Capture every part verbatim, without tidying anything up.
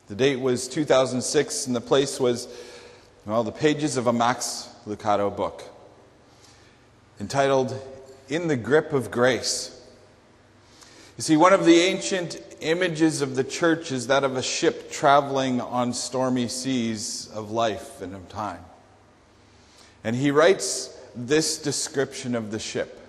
The date was two thousand six, and the place was, well, the pages of a Max Lucado book entitled In the Grip of Grace. You see, one of the ancient images of the church is that of a ship traveling on stormy seas of life and of time. And he writes this description of the ship.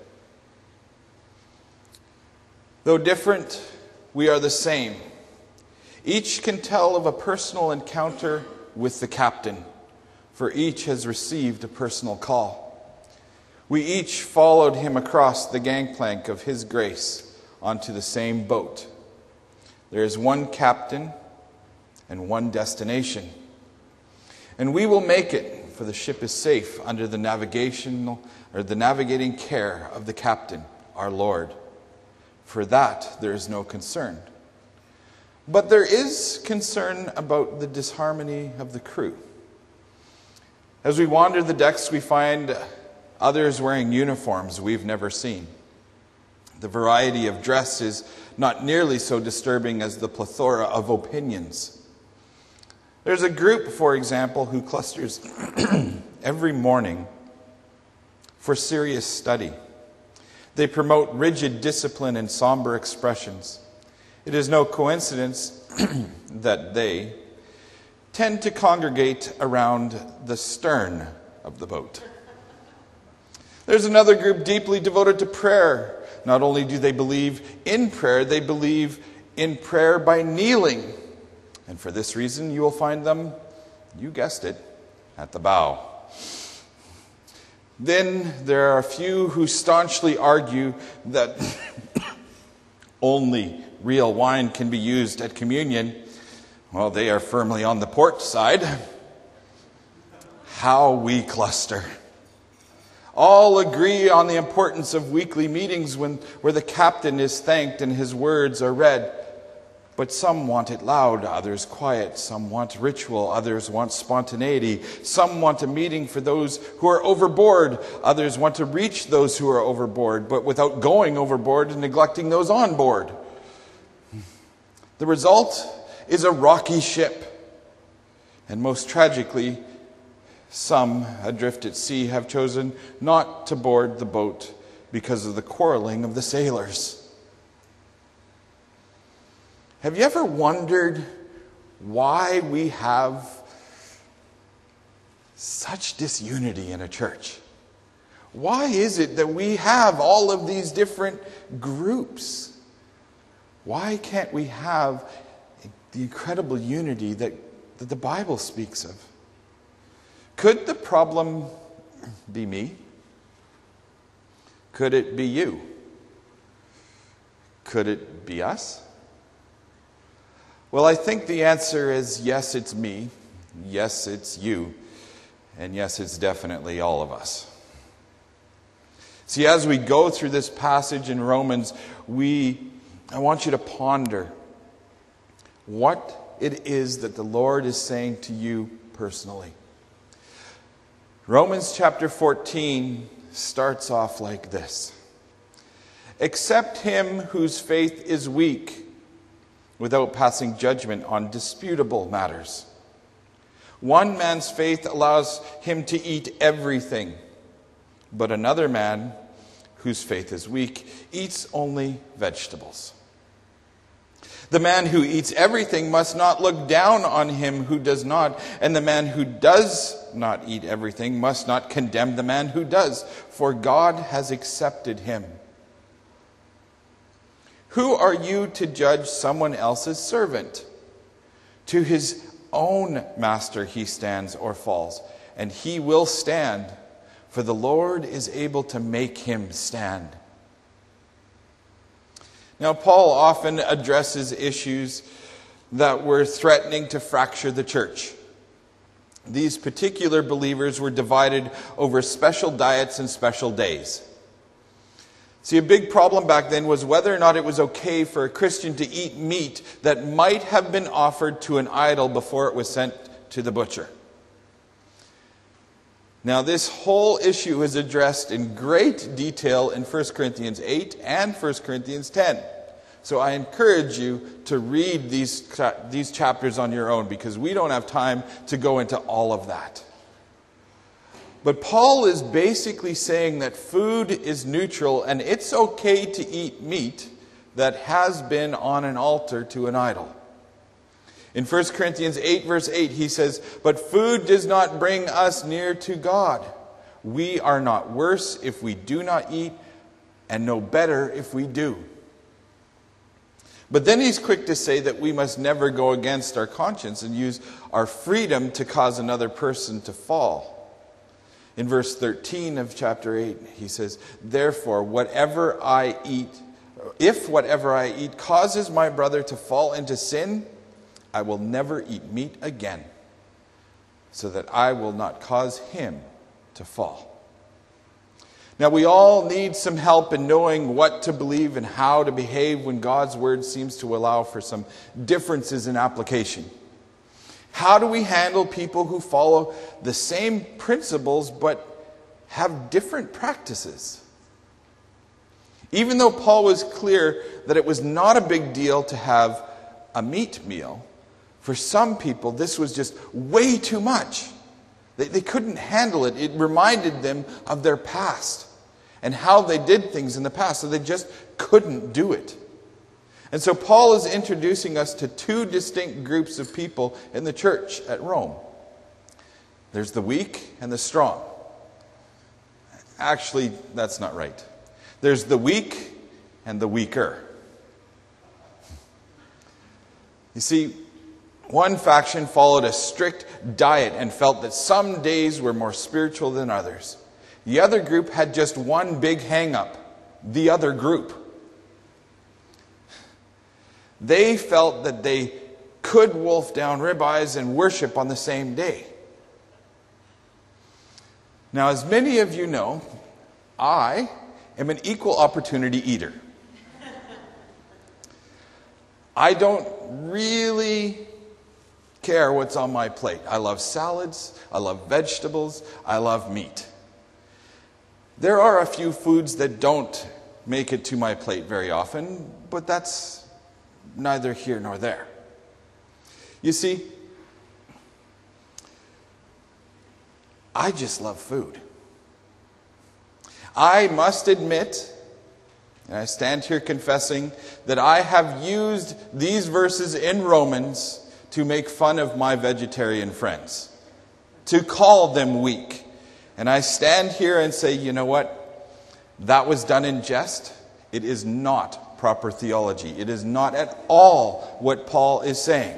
Though different, we are the same. Each can tell of a personal encounter with the captain, for each has received a personal call. We each followed him across the gangplank of his grace onto the same boat. There is one captain and one destination. And we will make it, for the ship is safe under the navigational or the navigating care of the captain, our Lord. For that there is no concern. But there is concern about the disharmony of the crew. As we wander the decks, we find others wearing uniforms we've never seen. The variety of dress is not nearly so disturbing as the plethora of opinions. There's a group, for example, who clusters every morning for serious study. They promote rigid discipline and somber expressions. It is no coincidence that they tend to congregate around the stern of the boat. There's another group deeply devoted to prayer. Not only do they believe in prayer, they believe in prayer by kneeling. And for this reason, you will find them, you guessed it, at the bow. Then there are a few who staunchly argue that only real wine can be used at communion. Well, they are firmly on the port side. How we cluster. All agree on the importance of weekly meetings when, where the captain is thanked and his words are read. But some want it loud, others quiet. Some want ritual, others want spontaneity. Some want a meeting for those who are overboard. Others want to reach those who are overboard, but without going overboard and neglecting those on board. The result is a rocky ship. And most tragically, some adrift at sea have chosen not to board the boat because of the quarreling of the sailors. Have you ever wondered why we have such disunity in a church? Why is it that we have all of these different groups? Why can't we have the incredible unity that, that the Bible speaks of? Could the problem be me? Could it be you? Could it be us? Well, I think the answer is yes, it's me. Yes, it's you. And yes, it's definitely all of us. See, as we go through this passage in Romans, we I want you to ponder what it is that the Lord is saying to you personally. Romans chapter fourteen starts off like this. Accept him whose faith is weak, without passing judgment on disputable matters. One man's faith allows him to eat everything, but another man, whose faith is weak, eats only vegetables. The man who eats everything must not look down on him who does not, and the man who does not eat everything must not condemn the man who does, for God has accepted him. Who are you to judge someone else's servant? To his own master he stands or falls, and he will stand, for the Lord is able to make him stand. Now, Paul often addresses issues that were threatening to fracture the church. These particular believers were divided over special diets and special days. See, a big problem back then was whether or not it was okay for a Christian to eat meat that might have been offered to an idol before it was sent to the butcher. Now, this whole issue is addressed in great detail in First Corinthians eight and First Corinthians ten. So I encourage you to read these, these chapters on your own, because we don't have time to go into all of that. But Paul is basically saying that food is neutral and it's okay to eat meat that has been on an altar to an idol. In First Corinthians eight verse eight he says, "But food does not bring us near to God. We are not worse if we do not eat, and no better if we do." But then he's quick to say that we must never go against our conscience and use our freedom to cause another person to fall. In verse thirteen of chapter eight, he says, "Therefore, whatever I eat, if whatever I eat causes my brother to fall into sin, I will never eat meat again, so that I will not cause him to fall." Now, we all need some help in knowing what to believe and how to behave when God's word seems to allow for some differences in application. How do we handle people who follow the same principles but have different practices? Even though Paul was clear that it was not a big deal to have a meat meal, for some people this was just way too much. They, they couldn't handle it. It reminded them of their past and how they did things in the past, so they just couldn't do it. And so Paul is introducing us to two distinct groups of people in the church at Rome. There's the weak and the strong. Actually, that's not right. There's the weak and the weaker. You see, one faction followed a strict diet and felt that some days were more spiritual than others. The other group had just one big hang-up: the other group. They felt that they could wolf down ribeyes and worship on the same day. Now, as many of you know, I am an equal opportunity eater. I don't really care what's on my plate. I love salads, I love vegetables, I love meat. There are a few foods that don't make it to my plate very often, but that's neither here nor there. You see, I just love food. I must admit, and I stand here confessing, that I have used these verses in Romans to make fun of my vegetarian friends, to call them weak. And I stand here and say, you know what? That was done in jest. It is not proper theology. It is not at all what Paul is saying.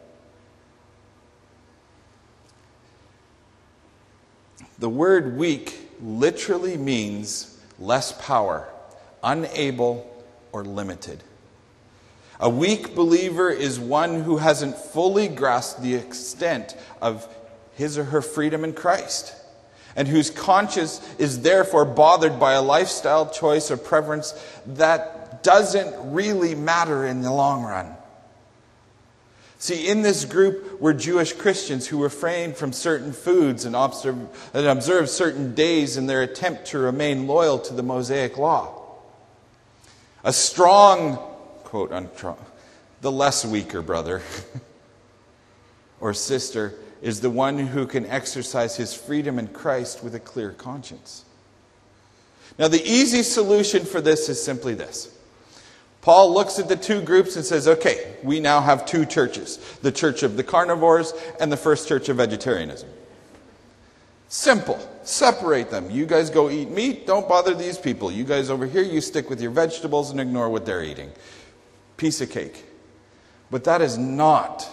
The word weak literally means less power, unable, or limited. A weak believer is one who hasn't fully grasped the extent of his or her freedom in Christ, and whose conscience is therefore bothered by a lifestyle choice or preference that doesn't really matter in the long run. See, in this group were Jewish Christians who refrained from certain foods and observed, and observed certain days in their attempt to remain loyal to the Mosaic law. A strong, quote unquote, the less weaker brother or sister is the one who can exercise his freedom in Christ with a clear conscience. Now, the easy solution for this is simply this. Paul looks at the two groups and says, okay, we now have two churches. The church of the carnivores and the First Church of Vegetarianism. Simple. Separate them. You guys go eat meat. Don't bother these people. You guys over here, you stick with your vegetables and ignore what they're eating. Piece of cake. But that is not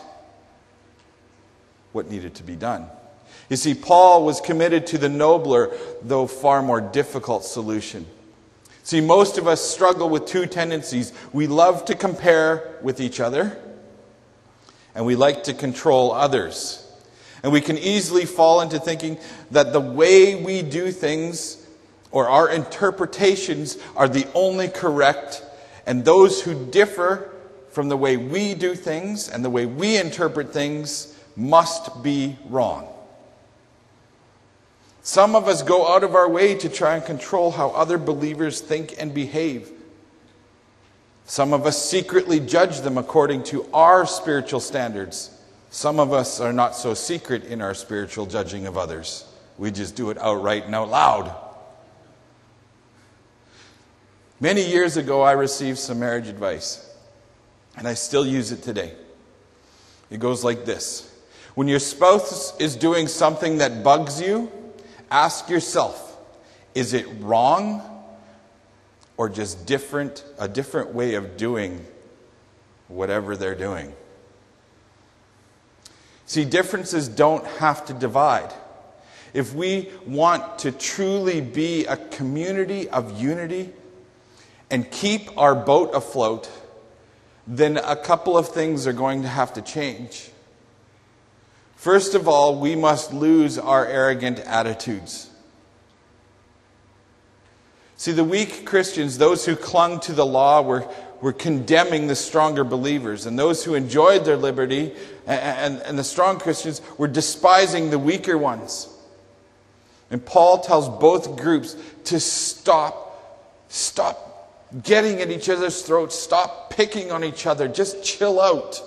what needed to be done. You see, Paul was committed to the nobler, though far more difficult solution. See, most of us struggle with two tendencies. We love to compare with each other, and we like to control others. And we can easily fall into thinking that the way we do things, or our interpretations, are the only correct, and those who differ from the way we do things and the way we interpret things must be wrong. Some of us go out of our way to try and control how other believers think and behave. Some of us secretly judge them according to our spiritual standards. Some of us are not so secret in our spiritual judging of others. We just do it outright and out loud. Many years ago, I received some marriage advice, and I still use it today. It goes like this. When your spouse is doing something that bugs you, ask yourself, is it wrong or just different, a different way of doing whatever they're doing? See, differences don't have to divide. If we want to truly be a community of unity and keep our boat afloat, then a couple of things are going to have to change. First of all, we must lose our arrogant attitudes. See, the weak Christians, those who clung to the law, were, were condemning the stronger believers. And those who enjoyed their liberty, and, and, and the strong Christians, were despising the weaker ones. And Paul tells both groups to stop, stop getting at each other's throats, stop picking on each other, just chill out.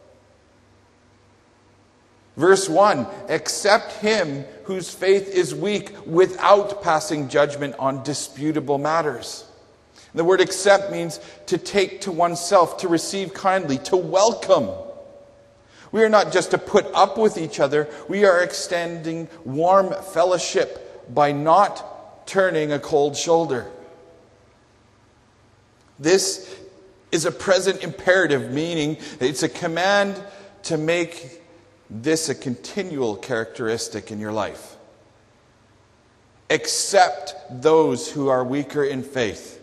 Verse one, accept him whose faith is weak without passing judgment on disputable matters. The word accept means to take to oneself, to receive kindly, to welcome. We are not just to put up with each other, we are extending warm fellowship by not turning a cold shoulder. This is a present imperative, meaning it's a command to make this a continual characteristic in your life. Accept those who are weaker in faith.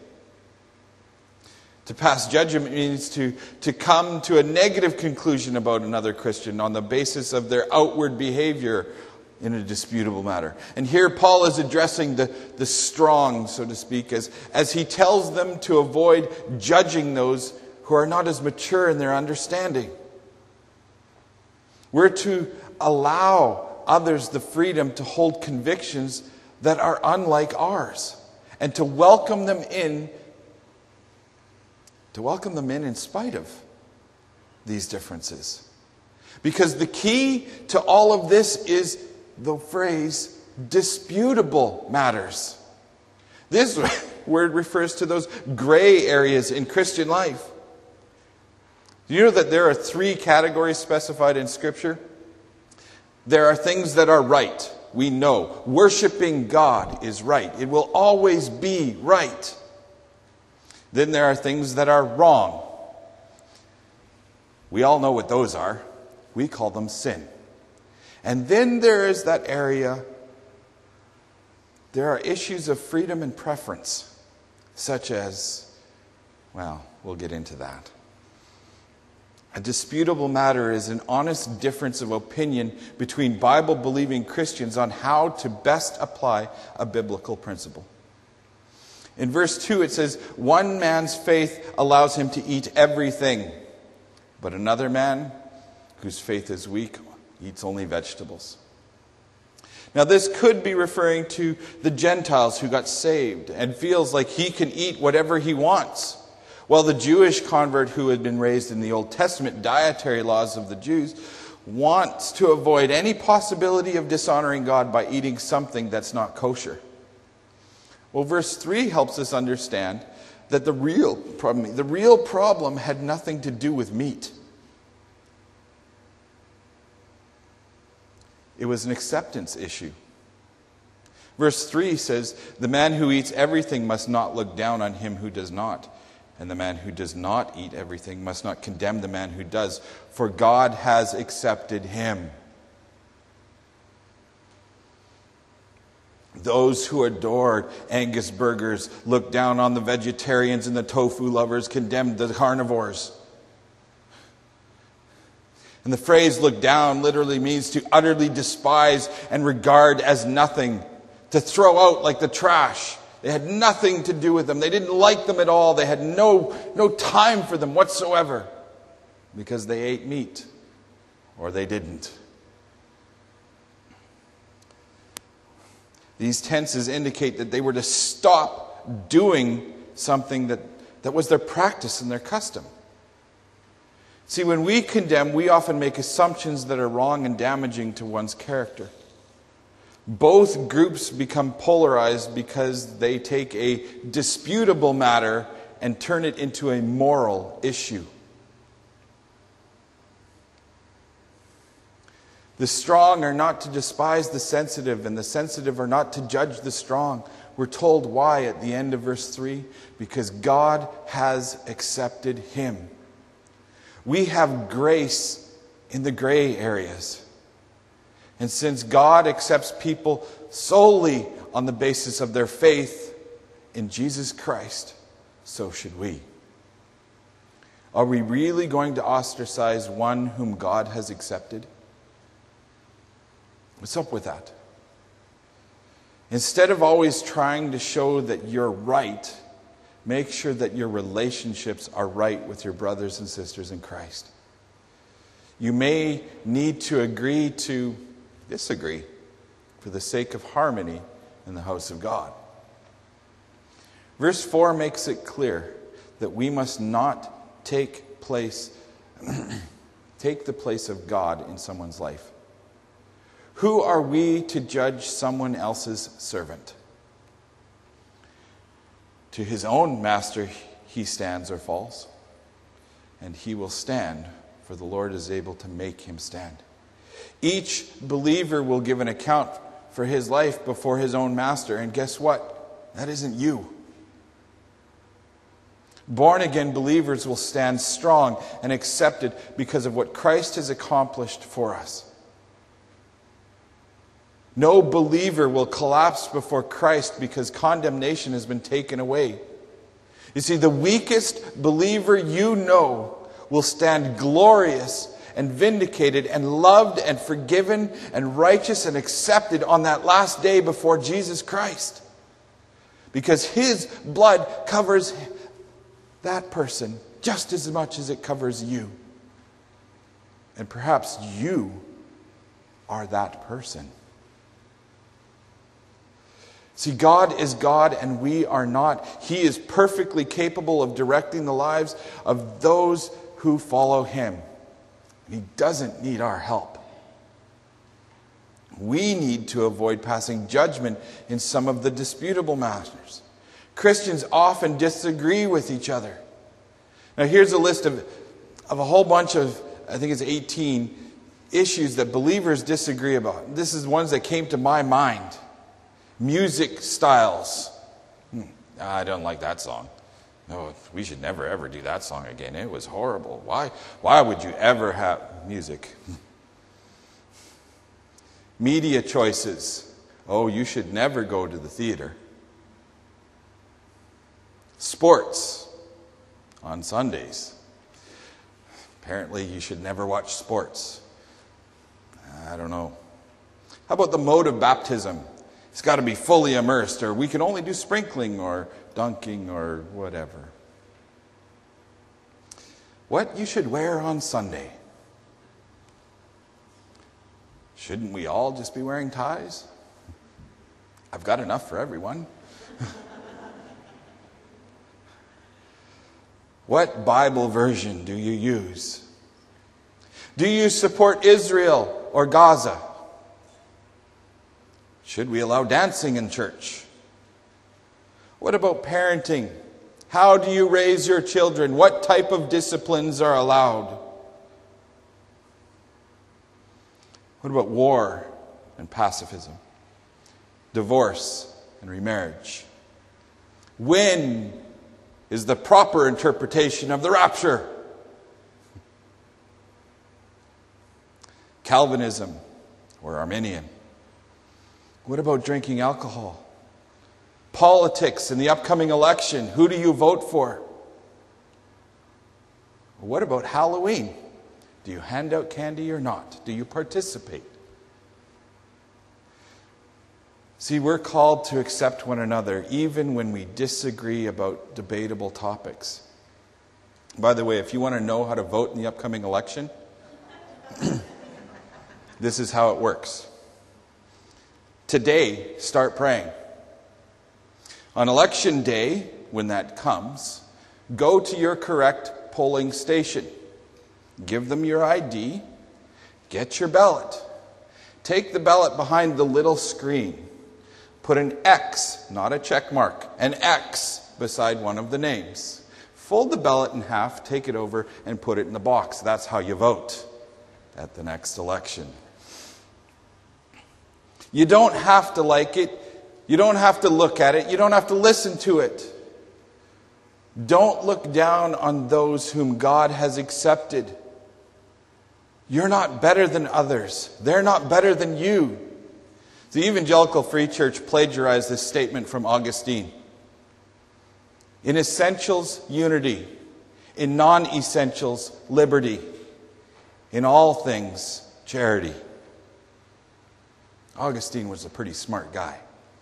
To pass judgment means to, to come to a negative conclusion about another Christian on the basis of their outward behavior in a disputable matter. And here Paul is addressing the, the strong, so to speak, as, as he tells them to avoid judging those who are not as mature in their understanding. We're to allow others the freedom to hold convictions that are unlike ours, and to welcome them in, to welcome them in in spite of these differences. Because the key to all of this is the phrase disputable matters. This word refers to those gray areas in Christian life. Do you know that there are three categories specified in Scripture? There are things that are right. We know. Worshiping God is right. It will always be right. Then there are things that are wrong. We all know what those are. We call them sin. And then there is that area, there are issues of freedom and preference, such as, well, we'll get into that. A disputable matter is an honest difference of opinion between Bible-believing Christians on how to best apply a biblical principle. In verse two it says, one man's faith allows him to eat everything, but another man whose faith is weak eats only vegetables. Now this could be referring to the Gentiles who got saved and feels like he can eat whatever he wants. While the Jewish convert who had been raised in the Old Testament dietary laws of the Jews wants to avoid any possibility of dishonoring God by eating something that's not kosher. Well, verse three helps us understand that the real problem, the real problem had nothing to do with meat. It was an acceptance issue. Verse three says, the man who eats everything must not look down on him who does not. And the man who does not eat everything must not condemn the man who does, for God has accepted him. Those who adored Angus burgers looked down on the vegetarians, and the tofu lovers condemned the carnivores. And the phrase look down literally means to utterly despise and regard as nothing, to throw out like the trash. They had nothing to do with them. They didn't like them at all. They had no, no time for them whatsoever because they ate meat or they didn't. These tenses indicate that they were to stop doing something that That was their practice and their custom. See, when we condemn, we often make assumptions that are wrong and damaging to one's character. Both groups become polarized because they take a disputable matter and turn it into a moral issue. The strong are not to despise the sensitive, and the sensitive are not to judge the strong. We're told why at the end of verse three. Because God has accepted him. We have grace in the gray areas. And since God accepts people solely on the basis of their faith in Jesus Christ, so should we. Are we really going to ostracize one whom God has accepted? What's up with that? Instead of always trying to show that you're right, make sure that your relationships are right with your brothers and sisters in Christ. You may need to agree to disagree for the sake of harmony in the house of God. Verse four makes it clear that we must not take place, take the place of God in someone's life. Who are we to judge someone else's servant? To his own master he stands or falls, and he will stand, for the Lord is able to make him stand. Each believer will give an account for his life before his own master, and guess what? That isn't you. Born-again believers will stand strong and accepted because of what Christ has accomplished for us. No believer will collapse before Christ because condemnation has been taken away. You see, the weakest believer you know will stand glorious and vindicated and loved and forgiven and righteous and accepted on that last day before Jesus Christ. Because his blood covers that person just as much as it covers you. And perhaps you are that person. See, God is God and we are not. He is perfectly capable of directing the lives of those who follow him. He doesn't need our help. We need to avoid passing judgment in some of the disputable matters. Christians often disagree with each other. Now here's a list of, of a whole bunch of, I think it's eighteen, issues that believers disagree about. This is ones that came to my mind. Music styles. Hmm, I don't like that song. No, we should never ever do that song again. It was horrible. Why, why would you ever have music? Media choices. Oh, you should never go to the theater. Sports on Sundays. Apparently you should never watch sports. I don't know. How about the mode of baptism? It's got to be fully immersed, or we can only do sprinkling or dunking or whatever. What you should wear on Sunday. Shouldn't we all just be wearing ties? I've got enough for everyone. What Bible version do you use? Do you support Israel or Gaza? Should we allow dancing in church? What about parenting? How do you raise your children? What type of disciplines are allowed? What about war and pacifism? Divorce and remarriage? When is the proper interpretation of the rapture? Calvinism or Arminian? What about drinking alcohol? Politics and the upcoming election. Who do you vote for? What about Halloween? Do you hand out candy or not? Do you participate? See, we're called to accept one another even when we disagree about debatable topics. By the way, if you want to know how to vote in the upcoming election, this is how it works. Today, start praying. On election day, when that comes, Go to your correct polling station. Give them your I D. Get your ballot. Take the ballot behind the little screen. Put an X, not a check mark, an X beside one of the names. Fold the ballot in half, take it over, and put it in the box. That's how you vote at the next election. You don't have to like it. You don't have to look at it. You don't have to listen to it. Don't look down on those whom God has accepted. You're not better than others. They're not better than you. The Evangelical Free Church plagiarized this statement from Augustine. In essentials, unity. In non-essentials, liberty. In all things, charity. Augustine was a pretty smart guy.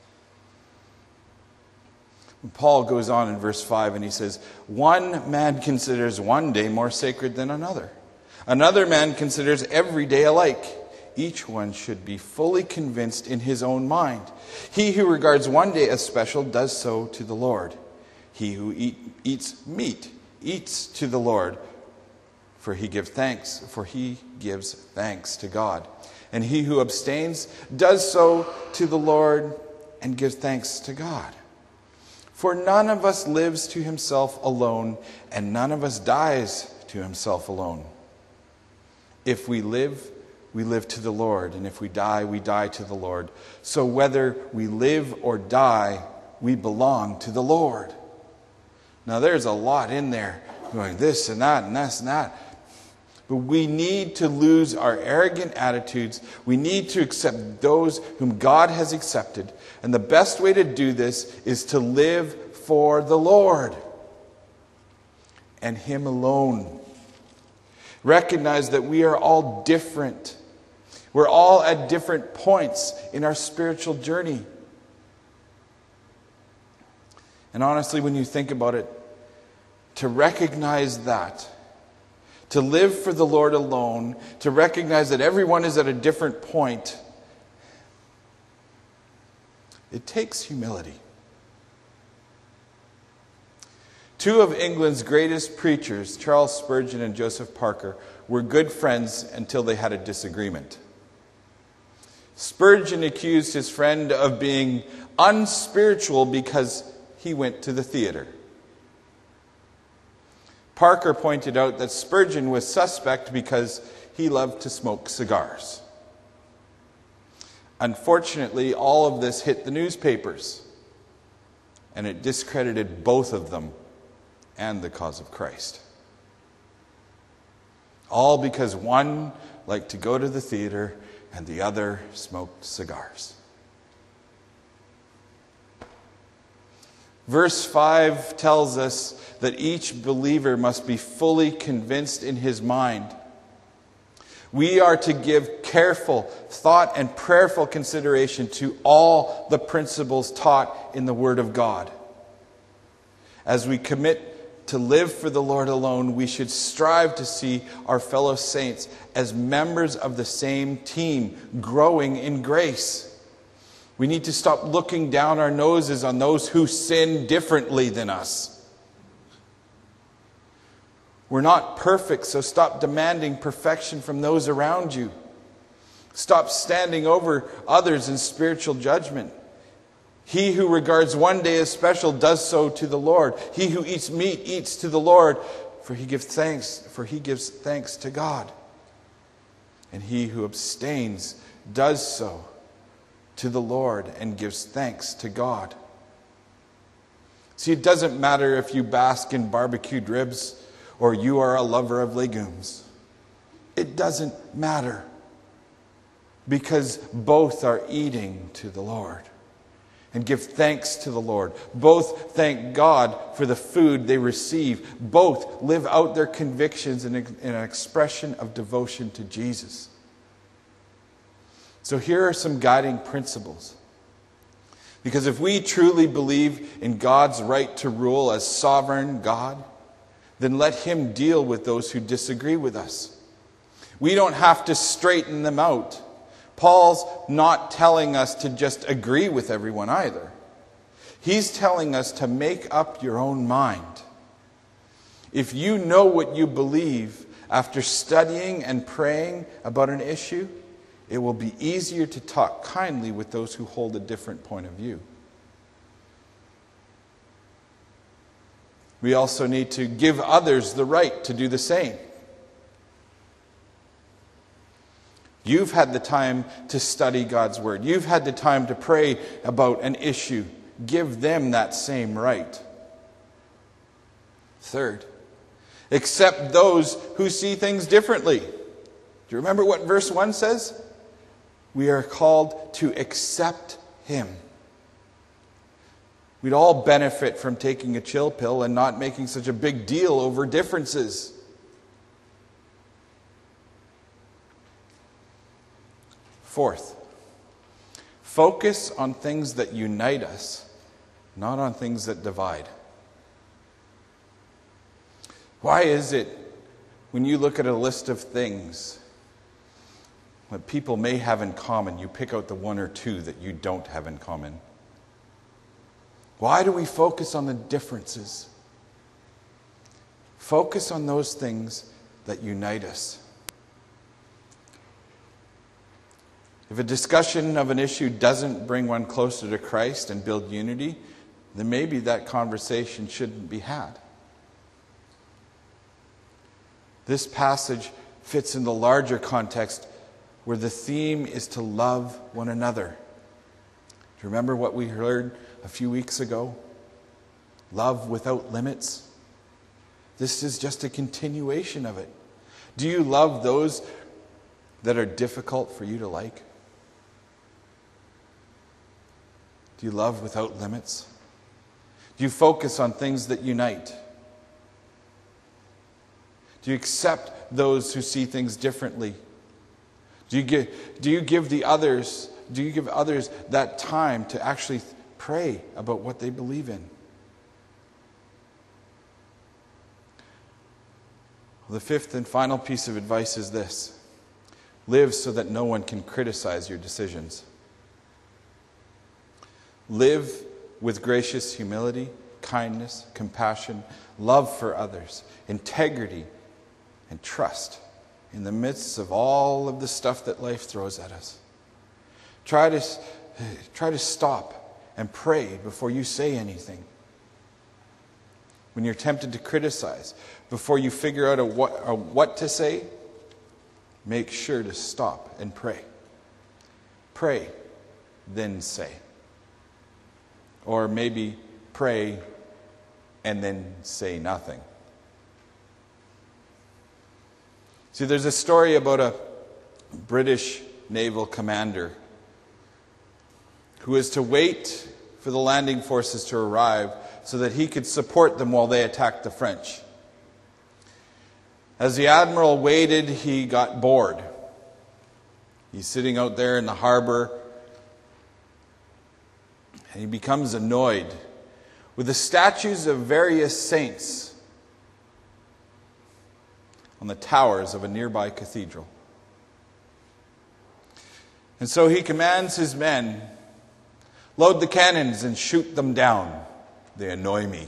Paul goes on in verse five and he says, one man considers one day more sacred than another. Another man considers every day alike. Each one should be fully convinced in his own mind. He who regards one day as special does so to the Lord. He who eat, eats meat eats to the Lord, for he gives thanks, for he gives thanks to God. And he who abstains does so to the Lord and gives thanks to God. For none of us lives to himself alone, and none of us dies to himself alone. If we live, we live to the Lord, and if we die, we die to the Lord. So whether we live or die, we belong to the Lord. Now there's a lot in there, going this and that and this and that. But we need to lose our arrogant attitudes. We need to accept those whom God has accepted. And the best way to do this is to live for the Lord and Him alone. Recognize that we are all different. We're all at different points in our spiritual journey. And honestly, when you think about it, to recognize that, to live for the Lord alone, to recognize that everyone is at a different point, it takes humility. Two of England's greatest preachers, Charles Spurgeon and Joseph Parker, were good friends until they had a disagreement. Spurgeon accused his friend of being unspiritual because he went to the theater. Parker pointed out that Spurgeon was suspect because he loved to smoke cigars. Unfortunately, all of this hit the newspapers, and it discredited both of them and the cause of Christ. All because one liked to go to the theater and the other smoked cigars. Verse five tells us that each believer must be fully convinced in his mind. We are to give careful thought and prayerful consideration to all the principles taught in the Word of God. As we commit to live for the Lord alone, we should strive to see our fellow saints as members of the same team, growing in grace. We need to stop looking down our noses on those who sin differently than us. We're not perfect, so stop demanding perfection from those around you. Stop standing over others in spiritual judgment. He who regards one day as special does so to the Lord. He who eats meat eats to the Lord, for he gives thanks, for he gives thanks to God. And he who abstains does so to the Lord and gives thanks to God. See, it doesn't matter if you bask in barbecued ribs or you are a lover of legumes. It doesn't matter, because both are eating to the Lord and give thanks to the Lord. Both thank God for the food they receive. Both live out their convictions in an expression of devotion to Jesus. So here are some guiding principles. Because if we truly believe in God's right to rule as sovereign God, then let Him deal with those who disagree with us. We don't have to straighten them out. Paul's not telling us to just agree with everyone either. He's telling us to make up your own mind. If you know what you believe after studying and praying about an issue, it will be easier to talk kindly with those who hold a different point of view. We also need to give others the right to do the same. You've had the time to study God's Word. You've had the time to pray about an issue. Give them that same right. Third, accept those who see things differently. Do you remember what verse one says? We are called to accept Him. We'd all benefit from taking a chill pill and not making such a big deal over differences. Fourth, focus on things that unite us, not on things that divide. Why is it when you look at a list of things what people may have in common, you pick out the one or two that you don't have in common? Why do we focus on the differences? Focus on those things that unite us. If a discussion of an issue doesn't bring one closer to Christ and build unity, then maybe that conversation shouldn't be had. This passage fits in the larger context where the theme is to love one another. Do you remember what we heard a few weeks ago? Love without limits. This is just a continuation of it. Do you love those that are difficult for you to like? Do you love without limits? Do you focus on things that unite? Do you accept those who see things differently? Do you give, do you give the others, do you give others that time to actually pray about what they believe in? The fifth and final piece of advice is this: live so that no one can criticize your decisions. Live with gracious humility, kindness, compassion, love for others, integrity, and trust in the midst of all of the stuff that life throws at us. Try to, try to stop and pray before you say anything. When you're tempted to criticize, before you figure out a what, a what to say, make sure to stop and pray. Pray, then say. Or maybe pray and then say nothing. See, there's a story about a British naval commander who is to wait for the landing forces to arrive so that he could support them while they attacked the French. As the admiral waited, he got bored. He's sitting out there in the harbor, and he becomes annoyed with the statues of various saints on the towers of a nearby cathedral. And so he commands his men, load the cannons and shoot them down. They annoy me.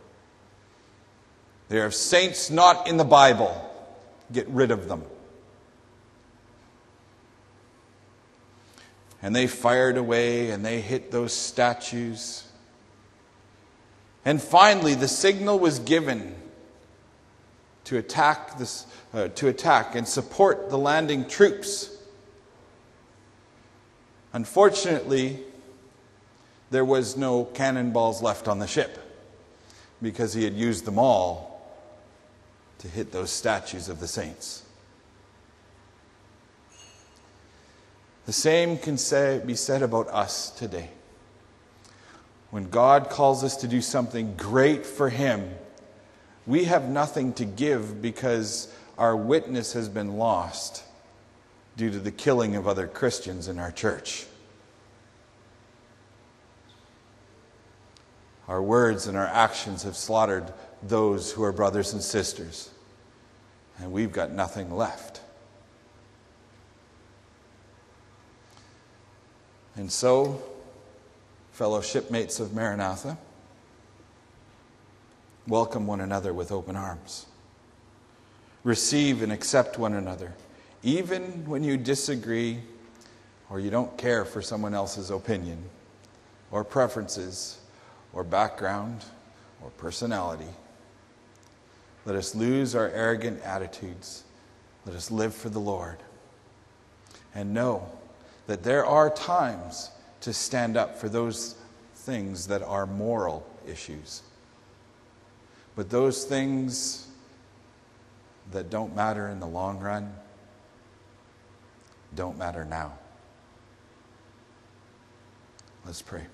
They are saints not in the Bible. Get rid of them. And they fired away and they hit those statues. And finally the signal was given to attack this, uh, to attack and support the landing troops. Unfortunately, there was no cannonballs left on the ship because he had used them all to hit those statues of the saints. The same can say, be said about us today. When God calls us to do something great for Him, we have nothing to give because our witness has been lost due to the killing of other Christians in our church. Our words and our actions have slaughtered those who are brothers and sisters, and we've got nothing left. And so, fellow shipmates of Maranatha, welcome one another with open arms. Receive and accept one another, even when you disagree or you don't care for someone else's opinion or preferences or background or personality. Let us lose our arrogant attitudes. Let us live for the Lord. And know that there are times to stand up for those things that are moral issues. But those things that don't matter in the long run don't matter now. Let's pray.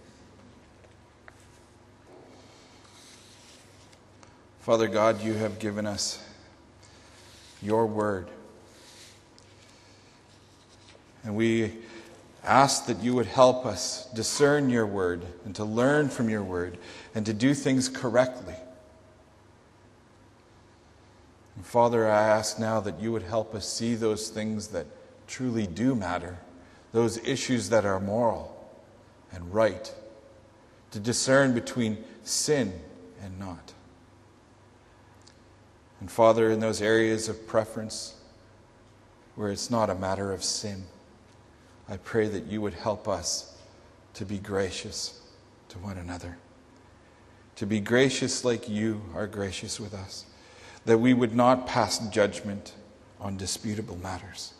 Father God, you have given us your word. And we ask that you would help us discern your word and to learn from your word and to do things correctly. And Father, I ask now that you would help us see those things that truly do matter, those issues that are moral and right, to discern between sin and not. And Father, in those areas of preference where it's not a matter of sin, I pray that you would help us to be gracious to one another, to be gracious like you are gracious with us, that we would not pass judgment on disputable matters,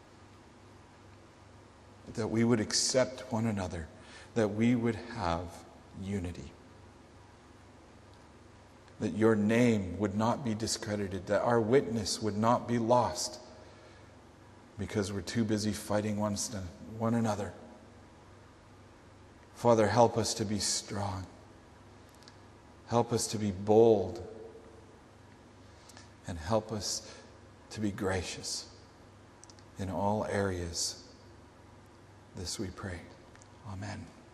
that we would accept one another, that we would have unity, that your name would not be discredited, that our witness would not be lost because we're too busy fighting one, one another. Father, help us to be strong. Help us to be bold. And help us to be gracious in all areas. This we pray. Amen.